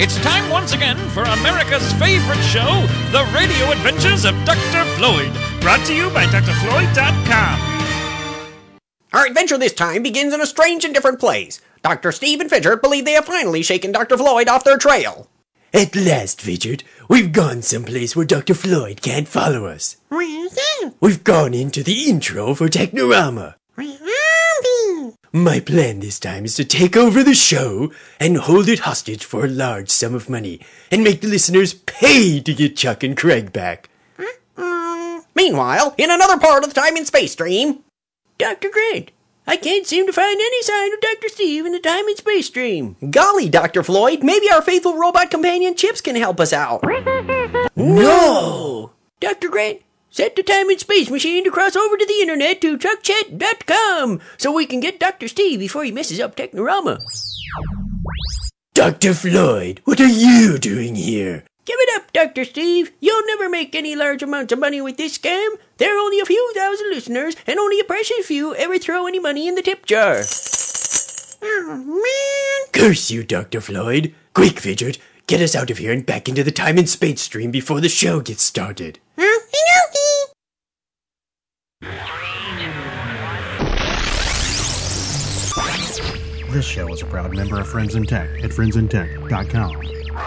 It's time once again for America's favorite show, The Radio Adventures of Dr. Floyd, brought to you by drfloyd.com. Our adventure this time begins in a strange and different place. Dr. Steve and Fidget believe they have finally shaken Dr. Floyd off their trail. At last, Fidget, we've gone someplace where Dr. Floyd can't follow us. Where's that? We've gone into the intro for Technorama. My plan this time is to take over the show and hold it hostage for a large sum of money and make the listeners pay to get Chuck and Craig back. Meanwhile, in another part of the Time and Space Stream... Dr. Grant, I can't seem to find any sign of Dr. Steve in the Time and Space Stream. Golly, Dr. Floyd, maybe our faithful robot companion Chips can help us out. No! Dr. Grant, set the time and space machine to cross over to the internet to truckchat.com so we can get Dr. Steve before he messes up Technorama. Dr. Floyd, what are you doing here? Give it up, Dr. Steve. You'll never make any large amounts of money with this scam. There are only a few thousand listeners, and only a precious few ever throw any money in the tip jar. Oh, man. Curse you, Dr. Floyd. Quick, Fidget, get us out of here and back into the Time and Space Stream before the show gets started. This show is a proud member of Friends in Tech at friendsintech.com.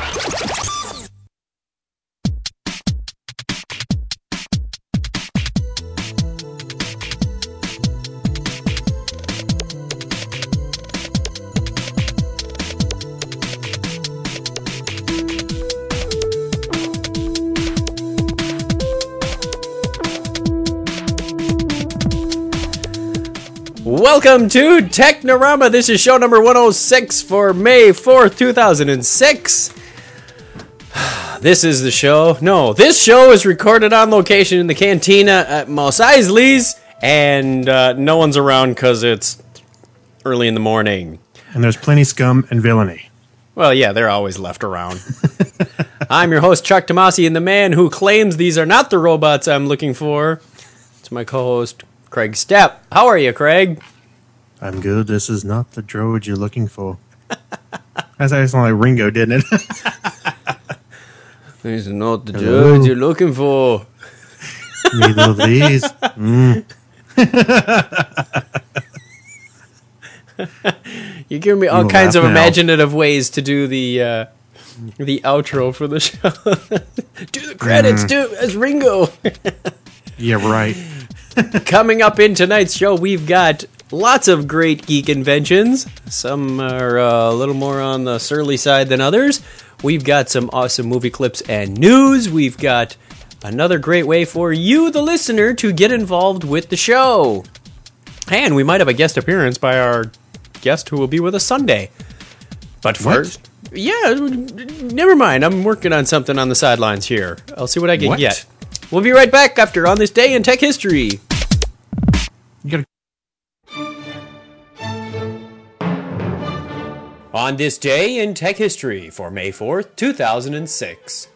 Welcome to Technorama. This is show number 106 for May 4th, 2006. This is the show. No, this show is recorded on location in the cantina at Mos Eisley's, and no one's around because it's early in the morning. And there's plenty scum and villainy. Well, yeah, they're always left around. I'm your host, Chuck Tomasi, and the man who claims these are not the robots I'm looking for. It's my co-host, Craig Stepp. How are you, Craig? I'm good. This is not the droid you're looking for. That sounded like Ringo, didn't it? This is not the droid you're looking for. Neither of these. You give me all kinds of imaginative ways to do the outro for the show. Do the credits, do as Ringo. Yeah, right. Coming up in tonight's show, we've got lots of great geek inventions. Some are a little more on the surly side than others. We've got some awesome movie clips and news. We've got another great way for you, the listener, to get involved with the show. And we might have a guest appearance by our guest who will be with us Sunday. But first... What? Yeah, never mind. I'm working on something on the sidelines here. I'll see what I can get. We'll be right back after On This Day in Tech History. On This Day in Tech History for May 4th, 2006.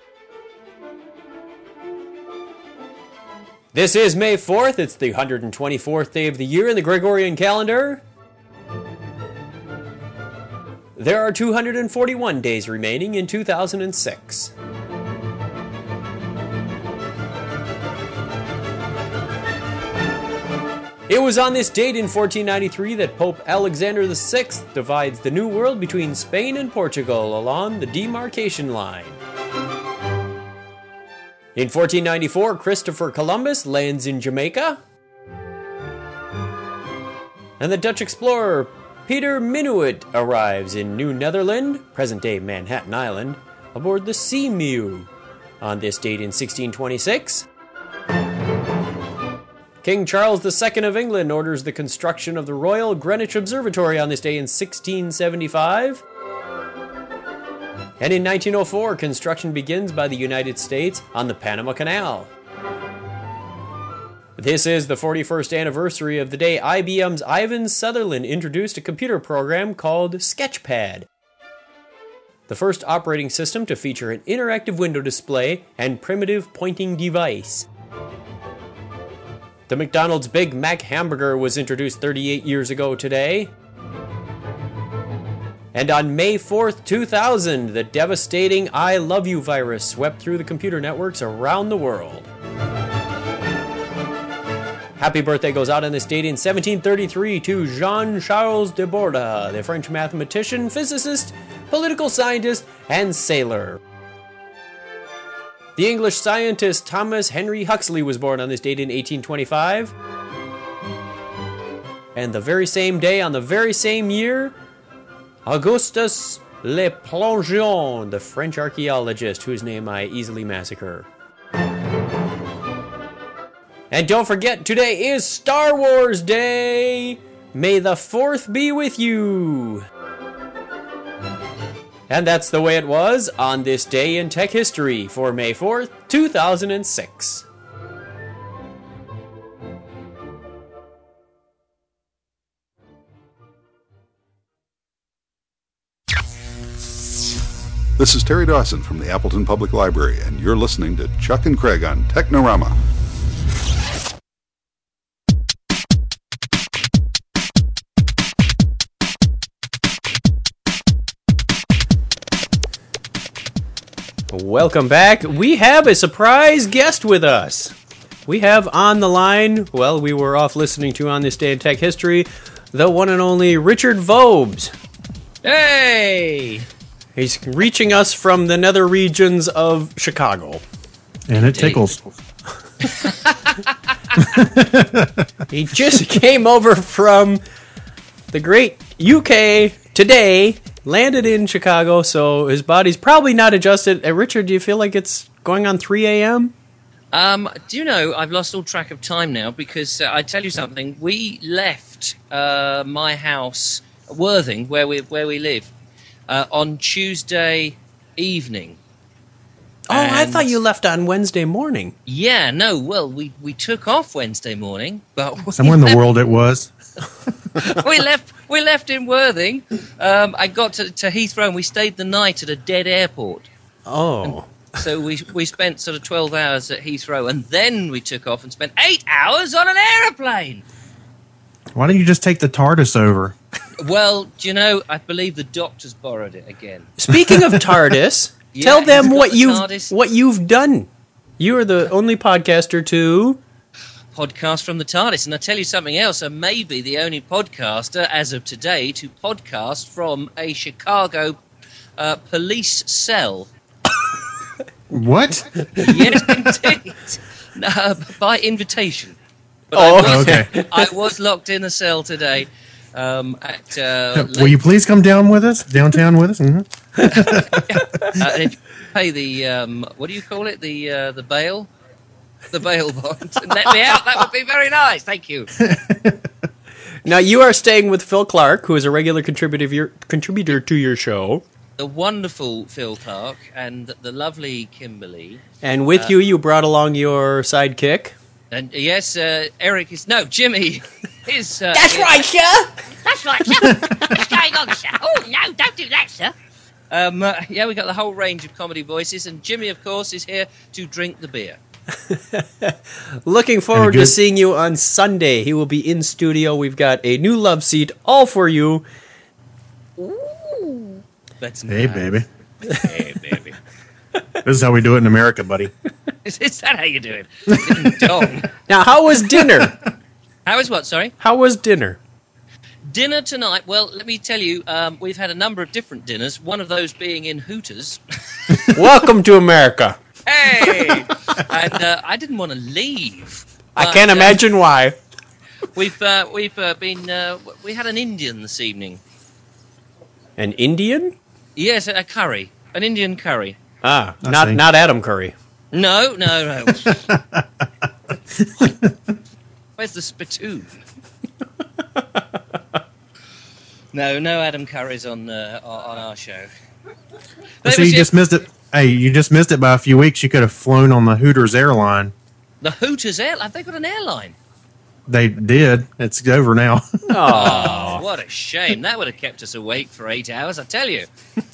This is May 4th. It's the 124th day of the year in the Gregorian calendar. There are 241 days remaining in 2006. It was on this date in 1493 that Pope Alexander VI divides the New World between Spain and Portugal along the demarcation line. In 1494, Christopher Columbus lands in Jamaica. And the Dutch explorer Peter Minuit arrives in New Netherland, present-day Manhattan Island, aboard the Seamew. On this date in 1626... King Charles II of England orders the construction of the Royal Greenwich Observatory on this day in 1675. And in 1904, construction begins by the United States on the Panama Canal. This is the 41st anniversary of the day IBM's Ivan Sutherland introduced a computer program called Sketchpad, the first operating system to feature an interactive window display and primitive pointing device. The McDonald's Big Mac hamburger was introduced 38 years ago today. And on May 4th, 2000, the devastating I Love You virus swept through the computer networks around the world. Happy birthday goes out on this date in 1733 to Jean-Charles de Borda, the French mathematician, physicist, political scientist, and sailor. The English scientist Thomas Henry Huxley was born on this date in 1825. And the very same day, on the very same year, Augustus Le Plongeon, the French archaeologist whose name I easily massacre. And don't forget, today is Star Wars Day! May the 4th be with you! And that's the way it was on this day in tech history for May 4th, 2006. This is Terry Dawson from the Appleton Public Library, and you're listening to Chuck and Craig on Technorama. Welcome back. We have a surprise guest with us. We have on the line, well, we were off listening to On This Day in Tech History, the one and only Richard Vobes. Hey! He's reaching us from the nether regions of Chicago. And it tickles. He just came over from the great UK today, landed in Chicago, so his body's probably not adjusted. Richard, do you feel like it's going on 3 a.m.? Do you know, I've lost all track of time now because I tell you something. We left my house, Worthing, where we live, on Tuesday evening. Oh, I thought you left on Wednesday morning. Yeah, no, well, we took off Wednesday morning, but Somewhere in the world it was. we left in Worthing. I got to Heathrow and we stayed the night at a dead airport. Oh. And so we spent sort of 12 hours at Heathrow and then we took off and spent 8 hours on an aeroplane. Why don't you just take the TARDIS over? Well, do you know, I believe the doctor's borrowed it again. Speaking of TARDIS, Yeah, tell them he's got what the TARDIS. what you've done. You are the only podcaster to Podcast from the TARDIS. And I'll tell you something else. I may be the only podcaster, as of today, to podcast from a Chicago police cell. What? Yes, indeed. By invitation. But okay. I was locked in a cell today. Will you please come downtown with us? Mm-hmm. And if you pay the what do you call it? The bail, the bail bond, and let me out. That would be very nice. Thank you. Now you are staying with Phil Clark, who is a regular contributor to your show. The wonderful Phil Clark and the lovely Kimberly. And with you brought along your sidekick. And yes, Eric is Jimmy is. That's right, sir. That's right, sir. What's going on, sir? Oh, no, don't do that, sir. Yeah, we got the whole range of comedy voices, and Jimmy, of course, is here to drink the beer. Looking forward to seeing you on Sunday. He will be in studio. We've got a new love seat all for you. Ooh. That's Hey, nice. baby. Hey, baby. This is how we do it in America, buddy. Is that how you do it? Dong. Now, how was dinner? How is what? Sorry. How was dinner? Dinner tonight. Well, let me tell you, we've had a number of different dinners. One of those being in Hooters. Welcome to America. Hey! And I didn't want to leave. I can't imagine why. We've been. We had an Indian this evening. An Indian? Yes, a curry, an Indian curry. Ah, I not see. not Adam Curry. No. Where's the spittoon? No Adam Curry's on our show. So you just missed it. Hey, you just missed it by a few weeks. You could have flown on the Hooters airline. The Hooters airline. Have they got an airline? They did. It's over now. Oh, what a shame. That would have kept us awake for 8 hours, I tell you.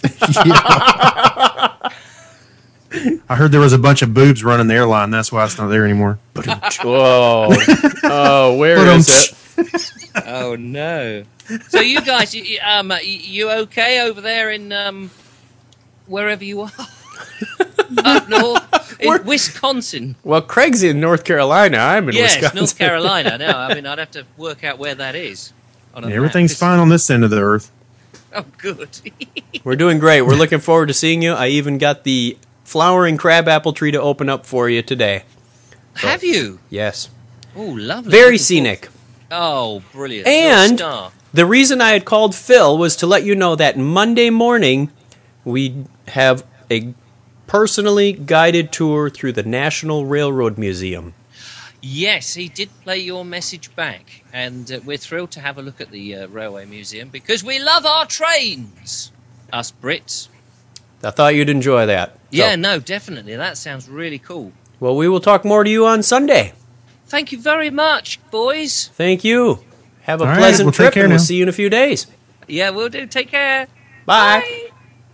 I heard there was a bunch of boobs running the airline. That's why it's not there anymore. Whoa. Oh, where is it? Oh no! So you guys, you okay over there in wherever you are? Up north in Wisconsin. Well, Craig's in North Carolina. I'm in Wisconsin. Yes, North Carolina. No, I mean I'd have to work out where that is. On a map, Everything's 'cause- fine on this end of the earth. Oh, good. We're doing great. We're looking forward to seeing you. I even got the flowering crabapple tree to open up for you today. Have you? Yes. Oh, lovely. Very Looking scenic. Oh, brilliant. And You're a star. the reason I had called Phil was to let you know that Monday morning we have a personally guided tour through the National Railroad Museum. Yes, he did play your message back, and we're thrilled to have a look at the Railway Museum because we love our trains, us Brits. I thought you'd enjoy that. Yeah, So, no, definitely. That sounds really cool. well, we will talk more to you on Sunday. Thank you very much, boys. Thank you. Have a All right, pleasant well, take trip, care and we'll now. see you in a few days. Yeah, we'll do. Take care. Bye.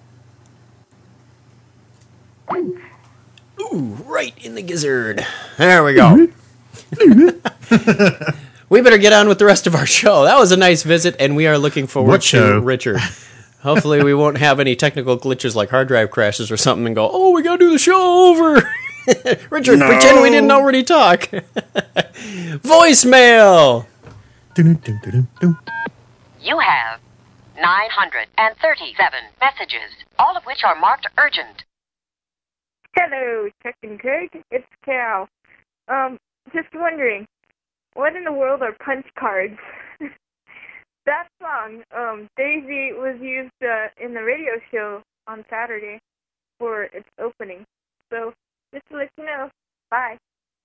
Ooh, right in the gizzard. There we go. We better get on with the rest of our show. That was a nice visit, and we are looking forward What to show? Richard. Hopefully, we won't have any technical glitches like hard drive crashes or something and go, oh, we got to do the show over. Richard, pretend we didn't already talk. Voicemail. Dun-dun-dun-dun-dun. You have 937 messages, all of which are marked urgent. Hello, Chuck and Craig. It's Cal. Just wondering, what in the world are punch cards? That song, Daisy, was used in the radio show on Saturday for its opening. So, just to let you know, bye.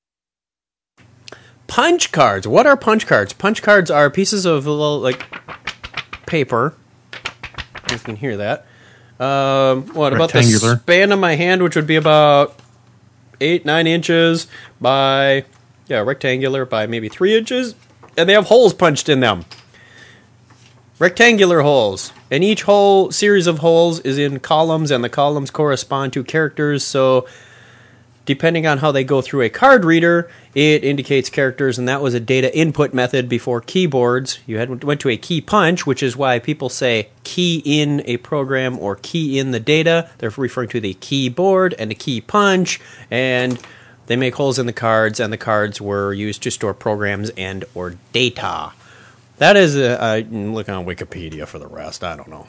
Punch cards. What are punch cards? Punch cards are pieces of little, like, paper. You can hear that. What about the Rectangular. span of my hand, which would be about 8-9 inches by, rectangular by maybe 3 inches, and they have holes punched in them. Rectangular holes, and each whole series of holes is in columns, and the columns correspond to characters. So, depending on how they go through a card reader, it indicates characters, and that was a data input method before keyboards. You went to a key punch, which is why people say key in a program or key in the data. They're referring to the keyboard and the key punch, and they make holes in the cards, and the cards were used to store programs and or data. That is, look on Wikipedia for the rest. I don't know.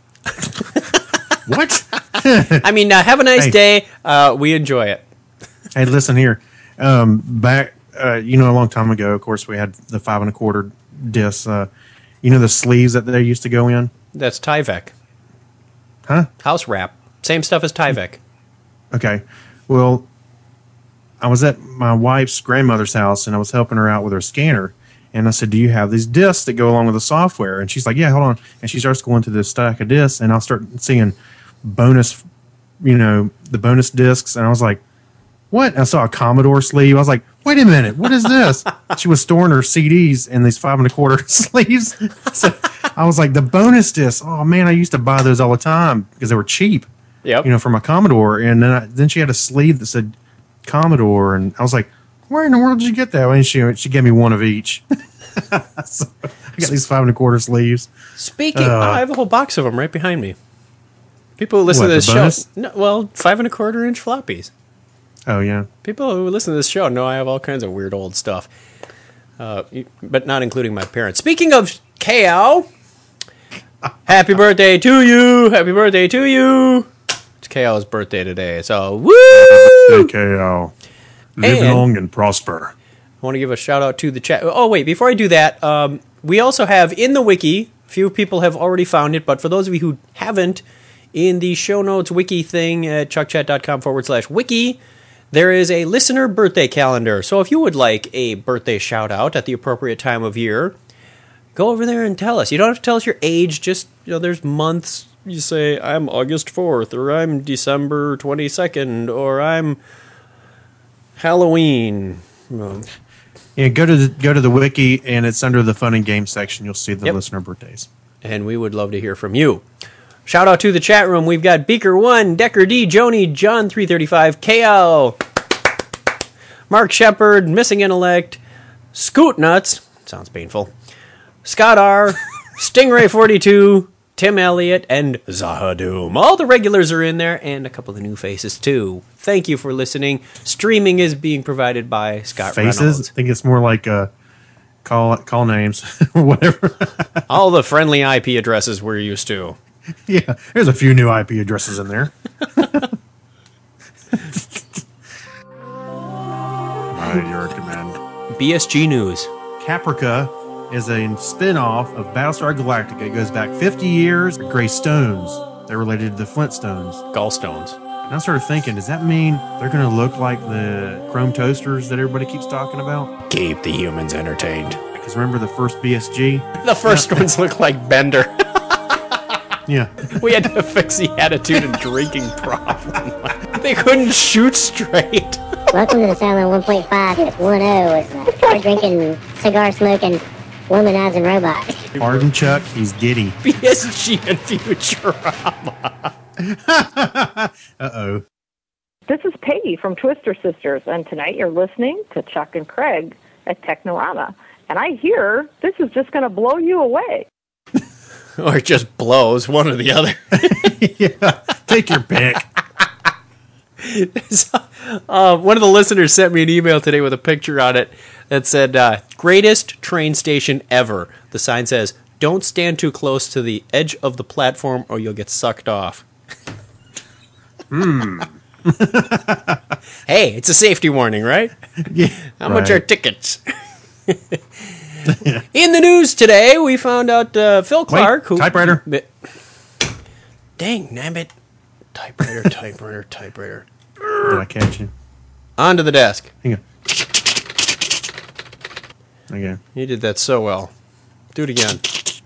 What? I mean, have a nice Hey. day. We enjoy it. Hey, listen here. Back, a long time ago, of course, we had the 5 1/4 discs. The sleeves that they used to go in? That's Tyvek. Huh? House wrap. Same stuff as Tyvek. Okay. Well, I was at my wife's grandmother's house, and I was helping her out with her scanner. And I said, do you have these discs that go along with the software? And she's like, yeah, hold on. And she starts going to this stack of discs, and I'll start seeing bonus, the bonus discs. And I was like, what? And I saw a Commodore sleeve. I was like, wait a minute, what is this? She was storing her CDs in these 5 1/4 sleeves. So I was like, the bonus discs. Oh man, I used to buy those all the time because they were cheap. Yep. For my Commodore. And then she had a sleeve that said Commodore, and I was like, where in the world did you get that? And she gave me one of each. So I got these 5 1/4 sleeves. Speaking, I have a whole box of them right behind me. People who listen What, to this the show, bonus? 5 1/4 inch floppies. Oh yeah. People who listen to this show know I have all kinds of weird old stuff, but not including my parents. Speaking of KO, happy birthday to you! Happy birthday to you! It's KO's birthday today, so woo! KO. Live And- long and prosper. I want to give a shout out to the chat. Oh, wait, before I do that, we also have in the wiki, few people have already found it, but for those of you who haven't, in the show notes wiki thing at chuckchat.com/wiki, there is a listener birthday calendar. So if you would like a birthday shout out at the appropriate time of year, go over there and tell us. You don't have to tell us your age, just, there's months. You say, I'm August 4th, or I'm December 22nd, or I'm Halloween. Yeah, go to the wiki, and it's under the fun and games section. You'll see the Yep. listener birthdays. And we would love to hear from you. Shout out to the chat room. We've got Beaker1, Decker D, Joni, John 335, KL, Mark Shepard, Missing Intellect, Scoot Nuts, sounds painful, Scott R., Stingray 42, Tim Elliott, and Zahadoom. All the regulars are in there, and a couple of new faces, too. Thank you for listening. Streaming is being provided by Scott Faces? Reynolds. I think it's more like call names, whatever. All the friendly IP addresses we're used to. Yeah, there's a few new IP addresses in there. Your command. BSG News. Caprica is a spin-off of Battlestar Galactica. It goes back 50 years. Gray stones. They're related to the Flintstones. Gallstones. And I started thinking, does that mean they're going to look like the chrome toasters that everybody keeps talking about? Keep the humans entertained. Because remember the first BSG? The first ones look like Bender. Yeah. We had to fix the attitude and drinking problem. They couldn't shoot straight. Welcome to the Silent 1.5. It's 1-0. It's a hard-drinking, cigar-smoking, womanizing robot. Pardon Chuck, he's giddy. BSG and Futurama. Uh-oh. This is Peggy from Twister Sisters, and tonight you're listening to Chuck and Craig at Technorama. And I hear this is just going to blow you away. Or it just blows, one or the other. Yeah, take your pick. One of the listeners sent me an email today with a picture on it that said, greatest train station ever. The sign says, don't stand too close to the edge of the platform or you'll get sucked off. Hey, it's a safety warning, right? Yeah. How much are tickets? In the news today, we found out Phil Clark. Wait, typewriter. Dang, nabbit. Typewriter. Did I catch you? Onto the desk. Hang on. Okay. You did that so well. Do it again.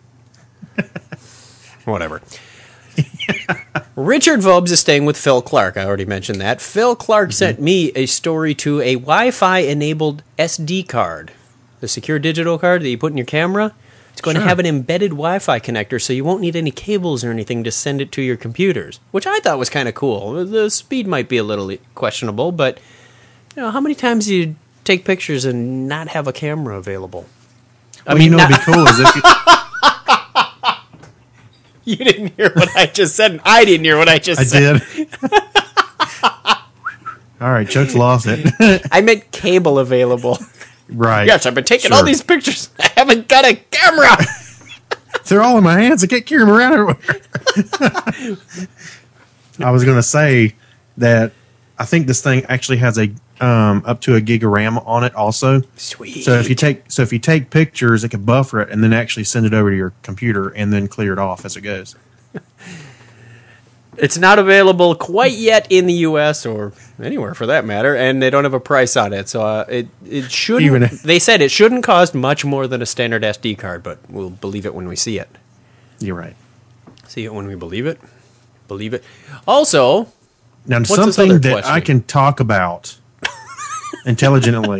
Whatever. Richard Vobes is staying with Phil Clark. I already mentioned that. Phil Clark sent me a story to a Wi-Fi enabled SD card. The secure digital card that you put in your camera. It's going to have an embedded Wi-Fi connector, so you won't need any cables or anything to send it to your computers, which I thought was kind of cool. The speed might be a little questionable, but you know, how many times do you take pictures and not have a camera available? Well, I mean, it'd be cool is if you didn't hear what I just said, and I didn't hear what I just said. I did. All right, Chuck's lost it. I meant cable available. Right. Yes, I've been taking all these pictures. I haven't got a camera. They're all in my hands. I can't carry them around everywhere. I was going to say that I think this thing actually has a up to a gig of RAM on it also. Sweet. So if you take pictures, it can buffer it and then actually send it over to your computer and then clear it off as it goes. It's not available quite yet in the U.S. or anywhere for that matter, and they don't have a price on it. So it shouldn't. They said it shouldn't cost much more than a standard SD card, but we'll believe it when we see it. You're right. See it when we believe it. Believe it. Also, now what's something this other that question? I can talk about intelligently.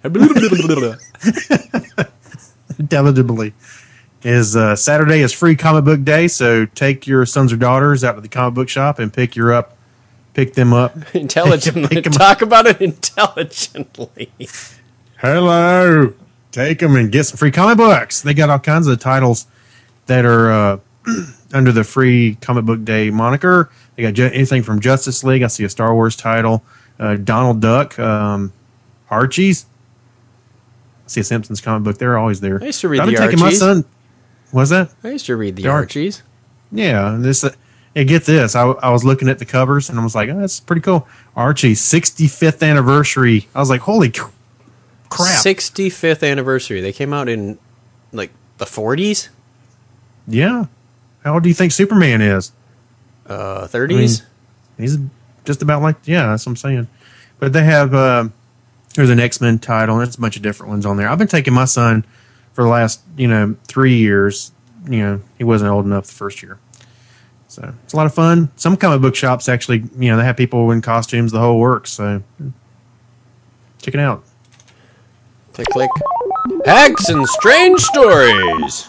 Intelligibly. Is Saturday is free comic book day, so take your sons or daughters out to the comic book shop and pick them up intelligently. Talk about it intelligently. Hello, take them and get some free comic books. They got all kinds of titles that are under the free comic book day moniker. They got anything from Justice League. I see a Star Wars title, Donald Duck, Archie's. I see a Simpsons comic book. They're always there. I used to read I've the been taking Archies. my son. What's that? I used to read the Archies. Yeah, this. And get this, I was looking at the covers and I was like, oh, that's pretty cool. Archie's 65th anniversary. I was like, holy crap. 65th anniversary. They came out in like the 40s? Yeah. How old do you think Superman is? 30s? I mean, he's just about like, yeah, that's what I'm saying. But they have, there's an X-Men title and there's a bunch of different ones on there. I've been taking my son for the last, 3 years. He wasn't old enough the first year. So it's a lot of fun. Some comic book shops actually, they have people in costumes, the whole works. So check it out. Click, click. Hacks and strange stories.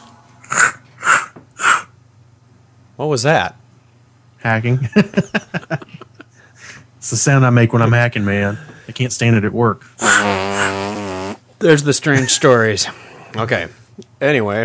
What was that? Hacking. It's the sound I make when I'm hacking, man. I can't stand it at work. There's the strange stories. Okay. Anyway,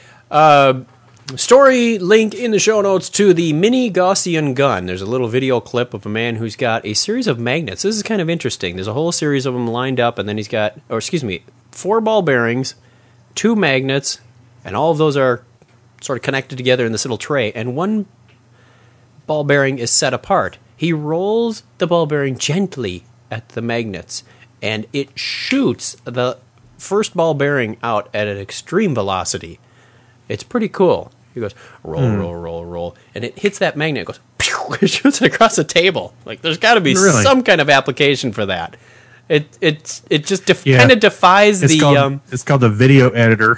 story link in the show notes to the mini Gaussian gun. There's a little video clip of a man who's got a series of magnets. This is kind of interesting. There's a whole series of them lined up, and then he's got, 4 ball bearings, 2 magnets, and all of those are sort of connected together in this little tray, and one ball bearing is set apart. He rolls the ball bearing gently at the magnets, and it shoots the first ball bearing out at an extreme velocity. It's pretty cool. He goes, roll, roll, roll, roll, and it hits that magnet, it goes, pew, it shoots it across the table. Like, there's got to be some kind of application for that. It just kind of defies it's called the video editor.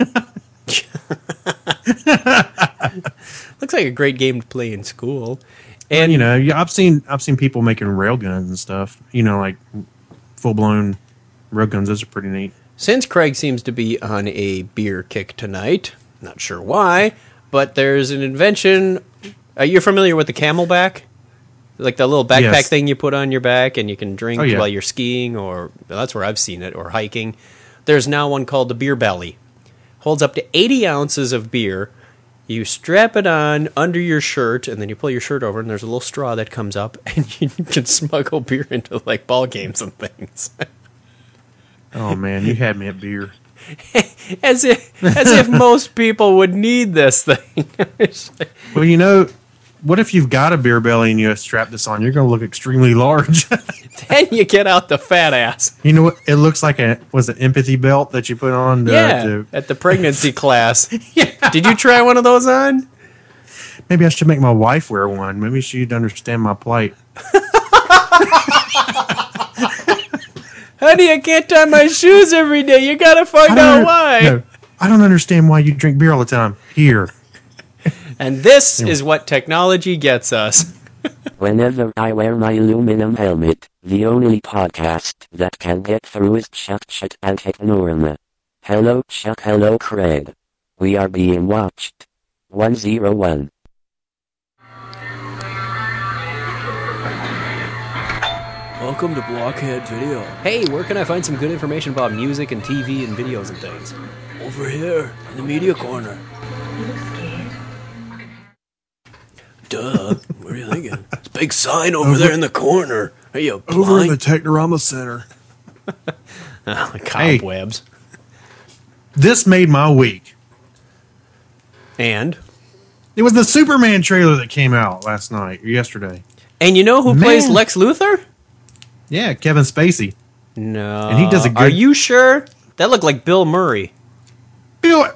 Looks like a great game to play in school. And I've seen people making railguns and stuff. Like full blown railguns. Those are pretty neat. Since Craig seems to be on a beer kick tonight, not sure why, but there's an invention. Are you familiar with the Camelback? Like the little backpack thing you put on your back and you can drink while you're skiing, or that's where I've seen it, or hiking. There's now one called the Beer Belly. Holds up to 80 ounces of beer. You strap it on under your shirt, and then you pull your shirt over, and there's a little straw that comes up, and you can smuggle beer into like ball games and things. Oh man, you had me at beer. As if most people would need this thing. Well, what if you've got a beer belly and you strap this on? You're going to look extremely large. Then you get out the fat ass. You know what? It looks like an empathy belt that you put on. At the pregnancy class. Yeah. Did you try one of those on? Maybe I should make my wife wear one. Maybe she'd understand my plight. Honey, I can't tie my shoes every day. You got to find out why. No, I don't understand why you drink beer all the time. Here. And this is what technology gets us. Whenever I wear my aluminum helmet, the only podcast that can get through is Chuck Shit and Technorama. Hello Chuck, hello Craig. We are being watched. 101. Welcome to Blockhead Video. Hey, where can I find some good information about music and TV and videos and things? Over here, in the media corner. Duh. What are you thinking? It's a big sign over there in the corner. Are you blind? Over in the Technorama Center. The cobwebs. Hey, this made my week. And? It was the Superman trailer that came out last night, or yesterday. And you know who plays Lex Luthor? Yeah, Kevin Spacey. No. And he does a good... Are you sure? That looked like Bill Murray. Bill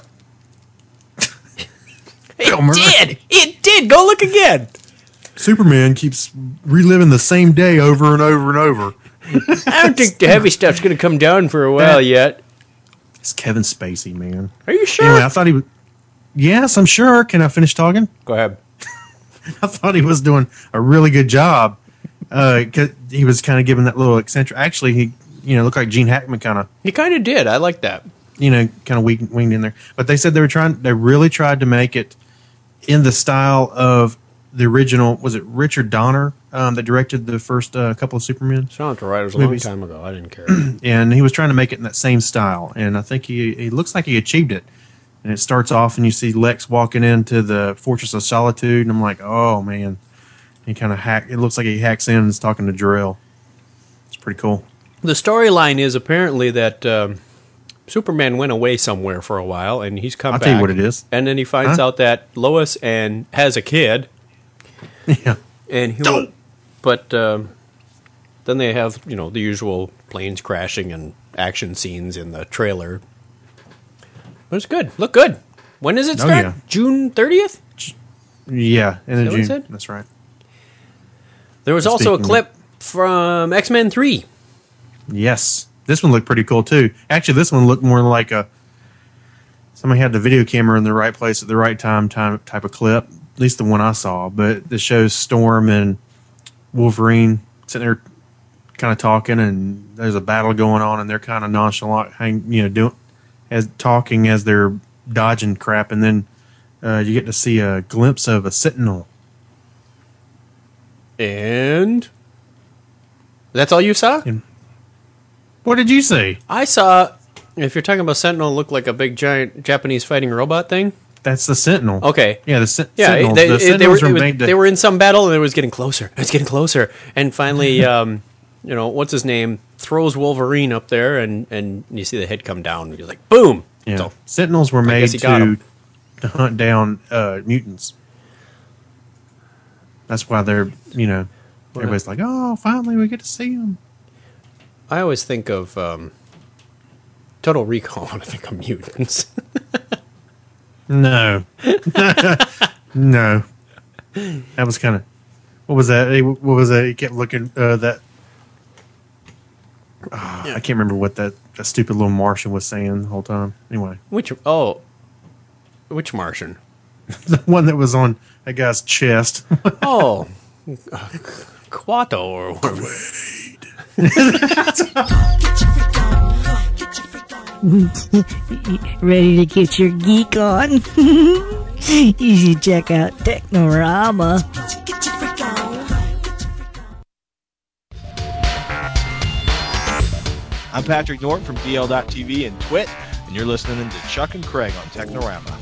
Murray. It did! Go look again! Superman keeps reliving the same day over and over and over. I don't think the heavy stuff's going to come down for a while yet. It's Kevin Spacey, man. Are you sure? Anyway, I thought he was... Yes, I'm sure. Can I finish talking? Go ahead. I thought he was doing a really good job. Cause he was kind of giving that little eccentric... Actually, he looked like Gene Hackman kind of... He kind of did. I like that. Kind of winged in there. But they said they really tried to make it in the style of the original... Was it Richard Donner that directed the first couple of Superman? Sounds right. It was a long time ago. I didn't care. And he was trying to make it in that same style. And I think he looks like he achieved it. And it starts off and you see Lex walking into the Fortress of Solitude. And I'm like, oh, man. He kind of it looks like he hacks in and is talking to Jor-El. It's pretty cool. The storyline is apparently that Superman went away somewhere for a while, and he's come back. I'll tell you what it is. And then he finds out that Lois has a kid. Yeah. And but then they have the usual planes crashing and action scenes in the trailer. But it's good. Look good. When does it start? Yeah. June 30th? Yeah, in June. That's right. There was also a clip from X-Men 3. Yes. This one looked pretty cool, too. Actually, this one looked more like somebody had the video camera in the right place at the right time type of clip. At least the one I saw. But this shows Storm and Wolverine sitting there kind of talking, and there's a battle going on, and they're kind of nonchalant, talking as they're dodging crap, and then you get to see a glimpse of a Sentinel. And that's all you saw? What did you see? I saw If you're talking about Sentinel, look like a big giant Japanese fighting robot thing. That's the Sentinel. Okay. Yeah, Sentinels. They, the Sentinels were made to... they were in some battle and it was getting closer. It's getting closer. And finally, what's his name? Throws Wolverine up there and you see the head come down. And you're like, boom! Yeah. So, Sentinels were made to hunt down mutants. That's why they're, everybody's like, oh, finally we get to see them. I always think of Total Recall when I think of mutants. No. No. That was kind of... What was that? What was that? He kept looking... that... I can't remember what that stupid little Martian was saying the whole time. Anyway. Which Martian? The one that was on that guy's chest. Oh. Quato or whatever. Ready to get your geek on? You should check out Technorama. I'm Patrick Norton from DL.TV and Twit, and you're listening to Chuck and Craig on Technorama.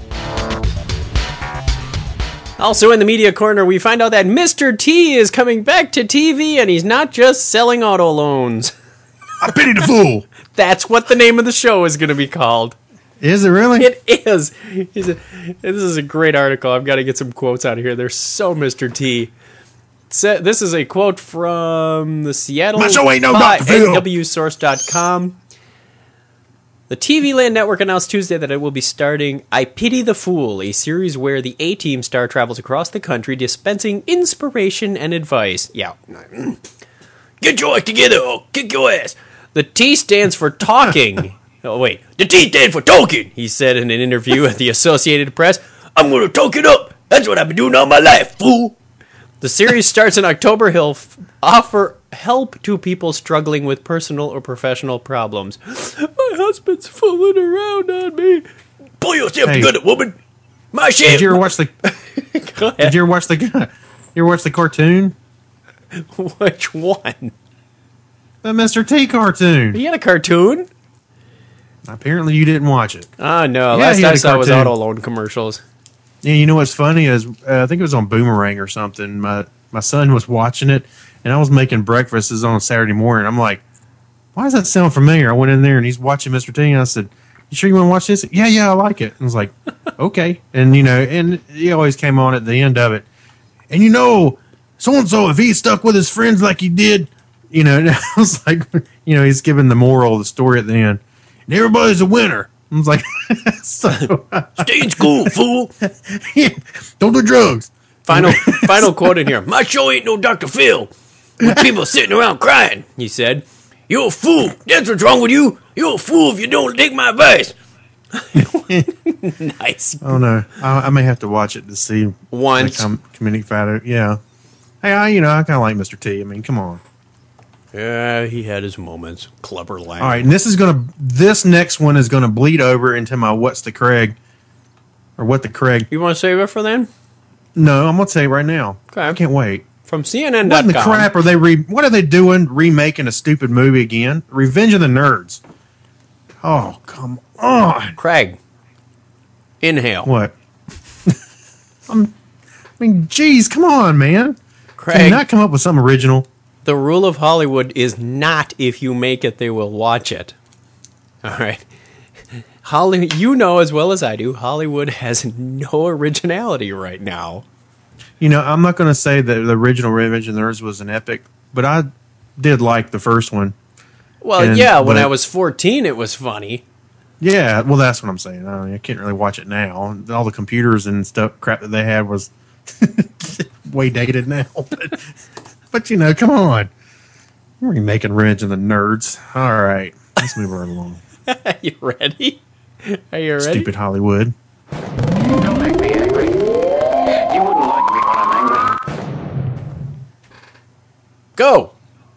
Also in the media corner, we find out that Mr. T is coming back to TV, and he's not just selling auto loans. I pity the fool. That's what the name of the show is going to be called. Is it really? It is. This is a great article. I've got to get some quotes out of here. They're so Mr. T. This is a quote from the Seattle NWSource.com. The TV Land Network announced Tuesday that it will be starting I Pity the Fool, a series where the A-Team star travels across the country dispensing inspiration and advice. Yeah. Get your act together or kick your ass. The T stands for talking. Oh, wait. The T stands for talking, he said in an interview at the Associated Press. I'm going to talk it up. That's what I've been doing all my life, fool. The series starts in October. He'll offer help to people struggling with personal or professional problems. My husband's fooling around on me. Pull yourself together, woman. My shit. Did you ever watch the... Did you ever watch the cartoon? Which one? The Mr. T cartoon. He had a cartoon? Apparently you didn't watch it. Oh, no. Last I saw was auto loan commercials. Yeah, you know what's funny is I think it was on Boomerang or something. My son was watching it, and I was making breakfast on a Saturday morning. I'm like, why does that sound familiar? I went in there, and he's watching Mr. T, and I said, you sure you want to watch this? Yeah, I like it. And I was like, okay. And, and he always came on at the end of it. And, so-and-so, if he stuck with his friends like he did, and I was like, he's giving the moral of the story at the end. And everybody's a winner. I was like, stay in school, fool. Yeah, don't do drugs. Final quote in here. My show ain't no Dr. Phil with people sitting around crying, he said. You're a fool. That's what's wrong with you. You're a fool if you don't take my advice. Nice. Oh, no. I may have to watch it to see once. Comedic Fighter. Yeah. Hey, I kind of like Mr. T. I mean, come on. Yeah, he had his moments. Clever line. All right, and this next one is gonna bleed over into my What's the Craig, or What the Craig. You want to save it for then? No, I'm gonna say it right now. Okay. I can't wait. From CNN.com. What in the crap are they? What are they doing? Remaking a stupid movie again? Revenge of the Nerds. Oh, come on, Craig. Inhale. What? Geez, come on, man. Craig, can you not come up with something original? The rule of Hollywood is not if you make it, they will watch it. All right. You know as well as I do, Hollywood has no originality right now. I'm not going to say that the original Revenge of the Nerds was an epic, but I did like the first one. Well, when I was 14, it was funny. Yeah, well, that's what I'm saying. I can't really watch it now. All the computers and crap that they had was way dated now. But come on. We're remaking Revenge of the Nerds. All right. Let's move right along. Are you ready? Stupid Hollywood. Don't make me angry. You wouldn't like me when I'm angry. Go.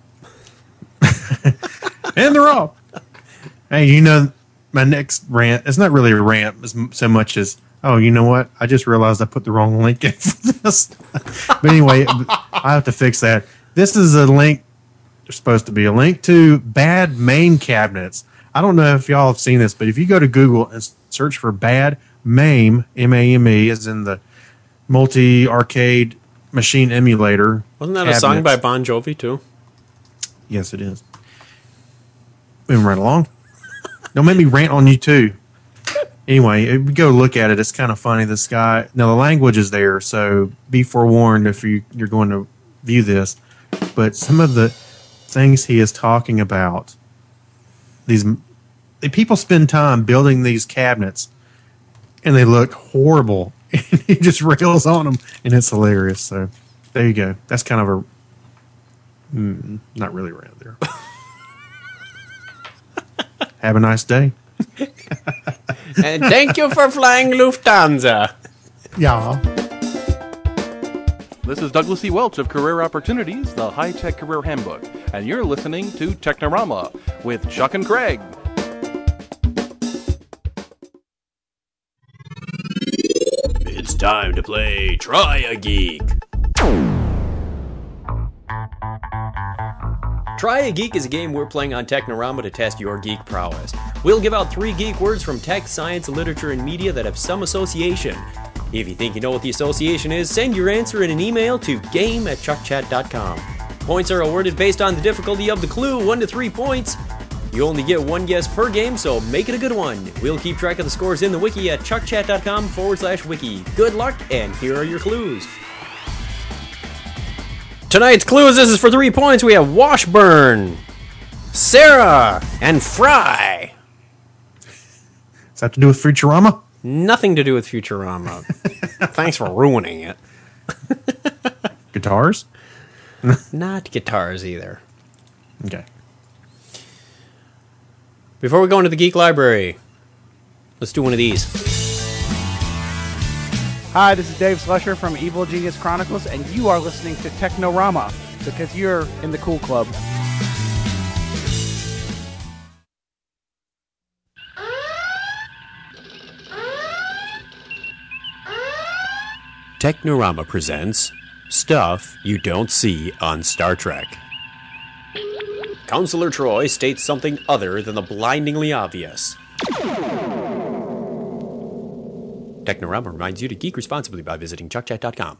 And they're off. Hey, my next rant, it's not really a rant so much as, oh, you know what? I just realized I put the wrong link in for this. But anyway, I have to fix that. This is a link, there's supposed to be a link to bad main cabinets. I don't know if y'all have seen this, but if you go to Google and search for Bad MAME, M-A-M-E, as in the multi-arcade machine emulator. Wasn't that a song by Bon Jovi, too? Yes, it is. Moving right along. Don't make me rant on you, too. Anyway, if you go look at it, it's kind of funny. This guy, now the language is there, so be forewarned if you're going to view this. But some of the things he is talking about, people spend time building these cabinets, and they look horrible. And he just rails on them, and it's hilarious. So there you go. That's kind of not really around there. Have a nice day. And thank you for flying Lufthansa. Yeah. This is Douglas E. Welch of Career Opportunities, the high-tech career handbook, and you're listening to Technorama with Chuck and Craig. It's time to play Try a Geek. Try a Geek is a game we're playing on Technorama to test your geek prowess. We'll give out 3 geek words from tech, science, literature, and media that have some association. If you think you know what the association is, send your answer in an email to game@chuckchat.com. Points are awarded based on the difficulty of the clue, 1 to 3 points. You only get 1 guess per game, so make it a good one. We'll keep track of the scores in the wiki at chuckchat.com/wiki. Good luck, and here are your clues. Tonight's clues, this is for 3 points. We have Washburn, Sarah, and Fry. Does that have to do with Futurama? Nothing to do with Futurama. Thanks for ruining it. Guitars? Not guitars either. Okay. Before we go into the Geek Library, let's do one of these. Hi, this is Dave Slusher from Evil Genius Chronicles, and you are listening to Technorama, because you're in the cool club. Technorama presents Stuff You Don't See on Star Trek. Counselor Troy states something other than the blindingly obvious. Technorama reminds you to geek responsibly by visiting chuckchat.com.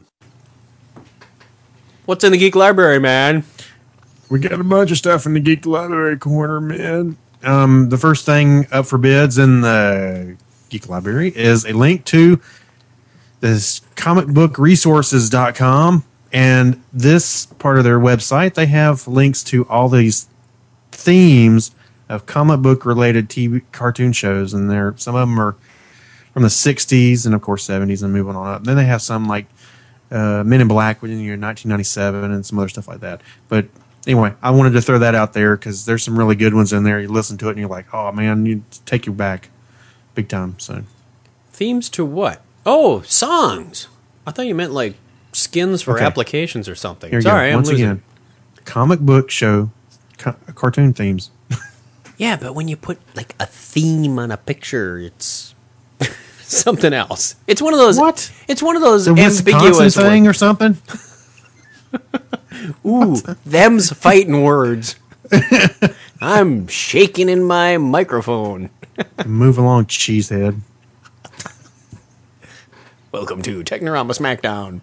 What's in the Geek Library, man? We got a bunch of stuff in the Geek Library corner, man. The first thing up for bids in the Geek Library is a link to this comicbookresources.com, and this part of their website, they have links to all these themes of comic book related TV cartoon shows, and some of them are from the 60s and of course 70s and moving on up. Then they have some like Men in Black within the year 1997 and some other stuff like that. But anyway, I wanted to throw that out there because there's some really good ones in there. You listen to it and you're like, oh man, you take you back big time. So themes to what? Oh, songs. I thought you meant like skins for applications or something. Here you Sorry, go. Once again, comic book show cartoon themes. Yeah, but when you put like a theme on a picture, it's something else. It's one of those. What? It's one of those the ambiguous thing or something. Ooh, them's fighting words. I'm shaking in my microphone. Move along, cheesehead. Welcome to Technorama Smackdown.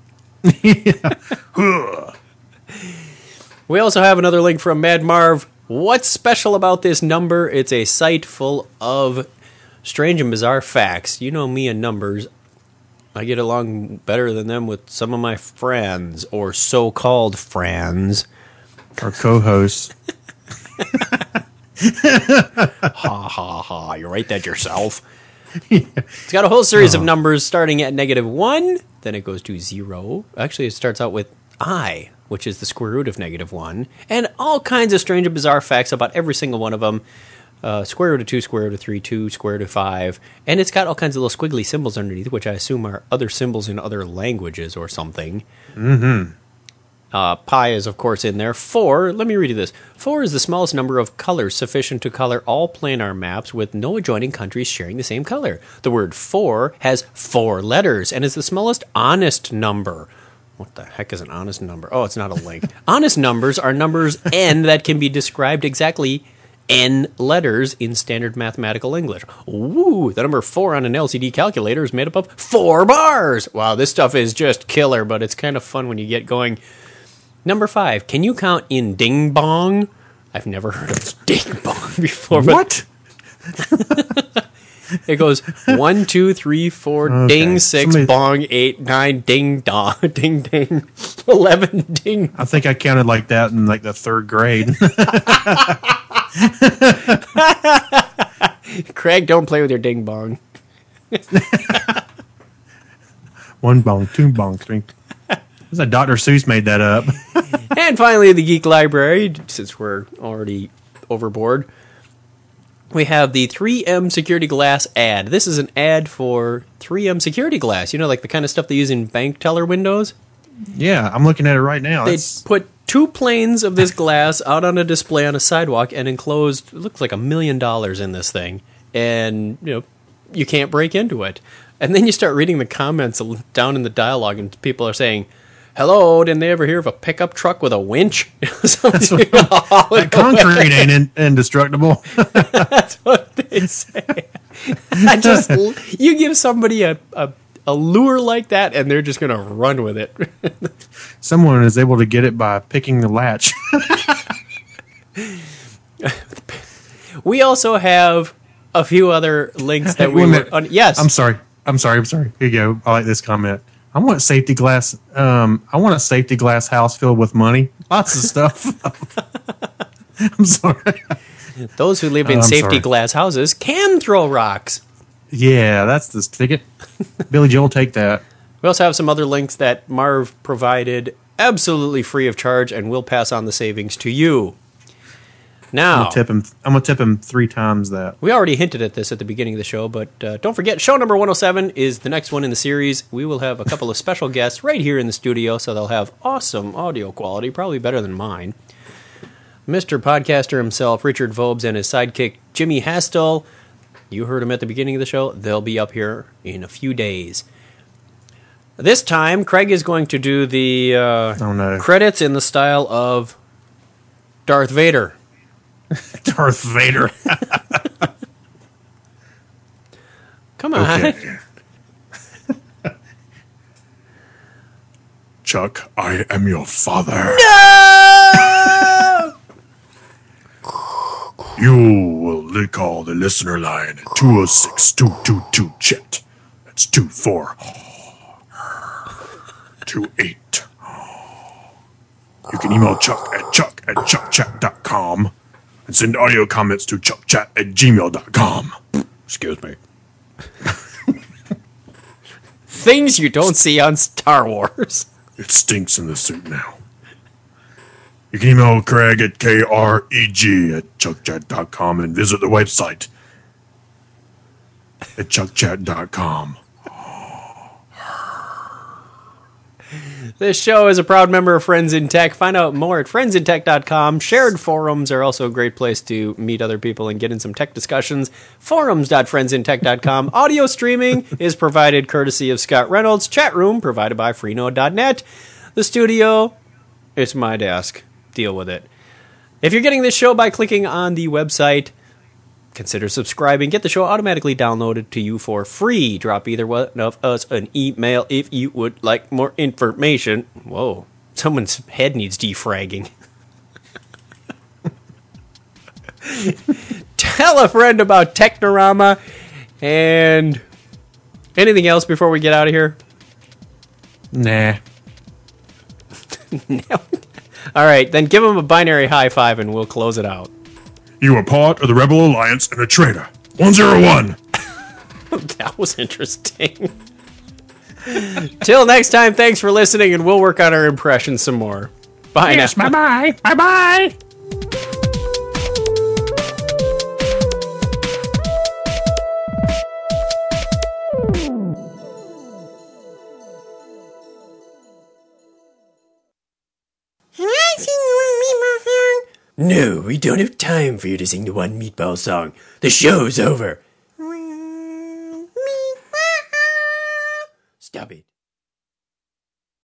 We also have another link from Mad Marv. What's special about this number? It's a site full of strange and bizarre facts. You know me and numbers. I get along better than them with some of my friends, or so-called friends. Or co-hosts. Ha ha ha, you write that yourself. Yeah. It's got a whole series of numbers starting at -1, then it goes to 0. Actually, it starts out with I, which is the square root of -1, and all kinds of strange and bizarre facts about every single one of them. Square root of 2, square root of 3, 2, square root of 5, and it's got all kinds of little squiggly symbols underneath, which I assume are other symbols in other languages or something. Mm-hmm. Pi is, of course, in there. 4, let me read you this. 4 is the smallest number of colors sufficient to color all planar maps with no adjoining countries sharing the same color. The word 4 has 4 letters and is the smallest honest number. What the heck is an honest number? Oh, it's not a link. Honest numbers are numbers n that can be described exactly N letters in standard mathematical English. Ooh, the number 4 on an LCD calculator is made up of 4 bars. Wow, this stuff is just killer, but it's kind of fun when you get going. Number 5, can you count in ding bong? I've never heard of ding bong before. What? It goes 1, 2, 3, 4, Okay. ding, 6, bong, 8, 9, ding, dong, ding, ding, 11, ding. I think I counted like that in like the 3rd grade. Craig, don't play with your ding bong. 1 bong, 2 bong, 3. It's like Dr. Seuss made that up. And finally, the Geek Library, since we're already overboard, we have the 3M Security Glass ad. This is an ad for 3M Security Glass. You know, like the kind of stuff they use in bank teller windows? Yeah, I'm looking at it right now. They put 2 planes of this glass out on a display on a sidewalk and enclosed, it looks like $1 million in this thing. And, you know, you can't break into it. And then you start reading the comments down in the dialogue, and people are saying, hello, didn't they ever hear of a pickup truck with a winch? That concrete ain't indestructible. That's what they say. You give somebody a lure like that, and they're just going to run with it. Someone is able to get it by picking the latch. We also have a few other links that Wait we a were minute. on. Yes. I'm sorry. Here you go. I like this comment. I want safety glass. I want a safety glass house filled with money. Lots of stuff. I'm sorry. Those who live in I'm safety sorry. glass houses can throw rocks. Yeah, that's the ticket. Billy Joel, take that. We also have some other links that Marv provided absolutely free of charge, and we'll pass on the savings to you. Now, I'm gonna tip him 3 times that. we already hinted at this at the beginning of the show, but don't forget, show number 107 is the next one in the series. We will have a couple of special guests right here in the studio, so they'll have awesome audio quality, probably better than mine. Mr. Podcaster himself, Richard Vobes, and his sidekick, Jimmy Hastel. You heard him at the beginning of the show. They'll be up here in a few days. This time, Craig is going to do the credits in the style of Darth Vader. Darth Vader. Come on. Okay. Chuck, I am your father. No! You will call the listener line at 206-222-CHET. That's 2428. You can email Chuck at chuckchat.com and send audio comments to chuckchat@gmail.com. Excuse me. Things you don't see on Star Wars. It stinks in the suit now. You can email Craig at kreg@chuckchat.com and visit the website at chuckchat.com. This show is a proud member of Friends in Tech. Find out more at friendsintech.com. Shared forums are also a great place to meet other people and get in some tech discussions. Forums.friendsintech.com. Audio streaming is provided courtesy of Scott Reynolds. Chat room provided by Freenode.net. The studio, it's my desk. Deal with it. If you're getting this show by clicking on the website, consider subscribing. Get the show automatically downloaded to you for free. Drop either one of us an email if you would like more information. Whoa, someone's head needs defragging. Tell a friend about Technorama and anything else before we get out of here? Nah. No. All right, then give them a binary high five and we'll close it out. You are part of the Rebel Alliance and a traitor. 101. That was interesting. Till next time, thanks for listening, and we'll work on our impressions some more. Bye Yes, now. bye-bye. Bye-bye. No, we don't have time for you to sing the one meatball song. The show's over. Stop it.